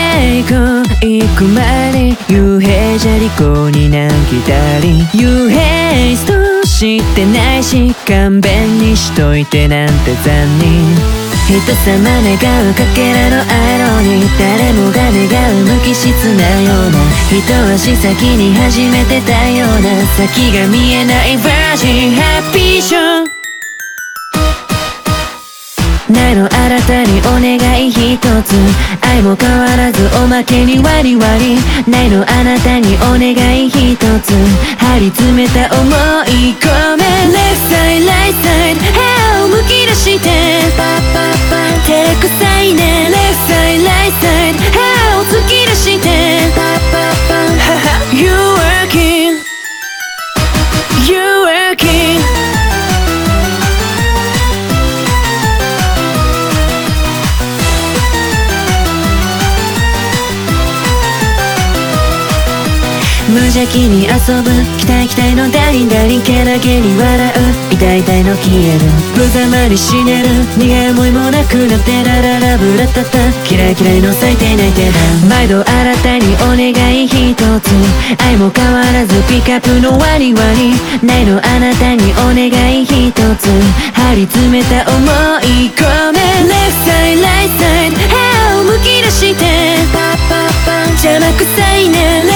へ行く前に幽閉じゃりこになんきたり幽閉ストしてないし勘弁にしといてなんて残忍人様願うかけらのアイロニー誰もが願う無機質なような一足先に始めてたような先が見えないバージンハッピーショーないのあなたにお願い一つ愛も変わらずおまけに割り割りないのあなたにお願い一つ張り詰めた思い込め Left side right side 部屋をむき出して照れくさいね Left side right side 部屋を突き出して You working You working無邪気に遊ぶ期待期待のダリンダリンけなげに笑う痛い痛いの消える無様に死ねる苦い思いもなくなってラララブラタタ嫌い嫌いの最低泣いてる毎度新たにお願い一つ愛も変わらずピックアップの割り割りないのあなたにお願い一つ張り詰めた思い込め Left side right side 部屋をむき出して邪魔くさいね